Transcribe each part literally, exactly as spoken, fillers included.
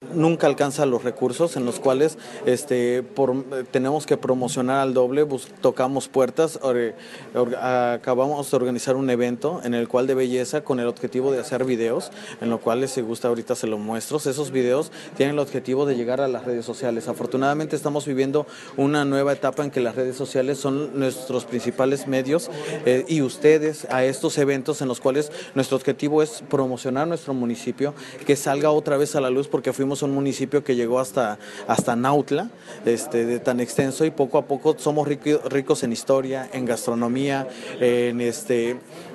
nunca alcanza los recursos en los cuales este, por, tenemos que promocionar al doble, bus, tocamos puertas, or, or, acabamos de organizar un evento en el cual de belleza con el objetivo de hacer videos, en lo cual si gusta ahorita se lo muestro. Esos videos tienen el objetivo de llegar a las redes sociales. Afortunadamente estamos viviendo una nueva etapa en que las redes sociales son nuestros principales medios eh, y ustedes a estos eventos en los cuales nuestro objetivo es promocionar nuestro municipio, que salga otra vez a la luz, porque fuimos un municipio que llegó hasta, hasta Nautla, este, de tan extenso, y poco a poco somos rico, ricos en historia, en gastronomía, en este...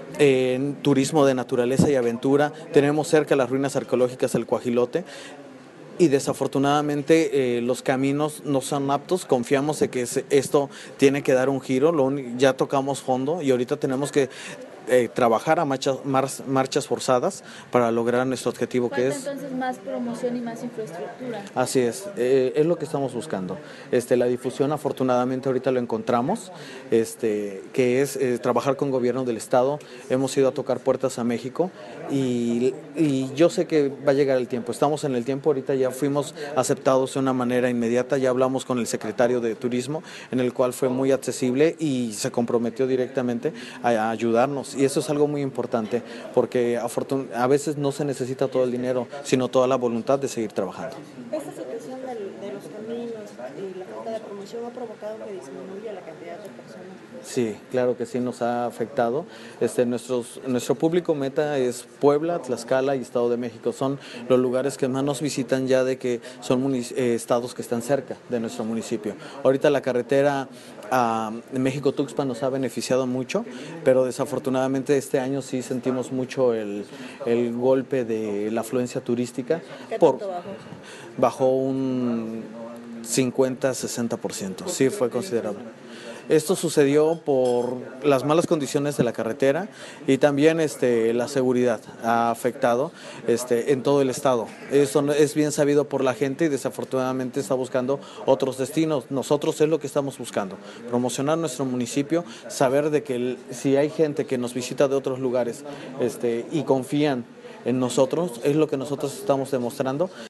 en turismo de naturaleza y aventura. Tenemos cerca las ruinas arqueológicas del Cuajilote y desafortunadamente eh, los caminos no son aptos. Confiamos en que esto tiene que dar un giro, lo, ya tocamos fondo y ahorita tenemos que Eh, trabajar a marchas, mar, marchas forzadas para lograr nuestro objetivo. Falta que es entonces más promoción y más infraestructura. Así es, eh, es lo que estamos buscando. Este, la difusión afortunadamente ahorita lo encontramos, este, que es eh, trabajar con gobierno del estado. Hemos ido a tocar puertas a México y, y yo sé que va a llegar el tiempo. Estamos en el tiempo, ahorita ya fuimos aceptados de una manera inmediata, ya hablamos con el secretario de Turismo, en el cual fue muy accesible y se comprometió directamente a, a ayudarnos. Y eso es algo muy importante, porque a veces no se necesita todo el dinero, sino toda la voluntad de seguir trabajando. Esta situación del, de los caminos y la falta de promoción ha provocado que disminuya la cantidad de personas. Sí, claro que sí nos ha afectado. Este, nuestros, nuestro público meta es Puebla, Tlaxcala y Estado de México. Son los lugares que más nos visitan, ya de que son eh, estados que están cerca de nuestro municipio. Ahorita la carretera a México-Tuxpan nos ha beneficiado mucho, pero desafortunadamente este año sí sentimos mucho el, el golpe de la afluencia turística. ¿Qué por, tanto bajó? Bajó un cincuenta a sesenta por ciento, sí fue considerable. Esto sucedió por las malas condiciones de la carretera y también este, la seguridad ha afectado este, en todo el estado. Eso es bien sabido por la gente y desafortunadamente está buscando otros destinos. Nosotros es lo que estamos buscando, promocionar nuestro municipio, saber de que el, si hay gente que nos visita de otros lugares este, y confían en nosotros, es lo que nosotros estamos demostrando.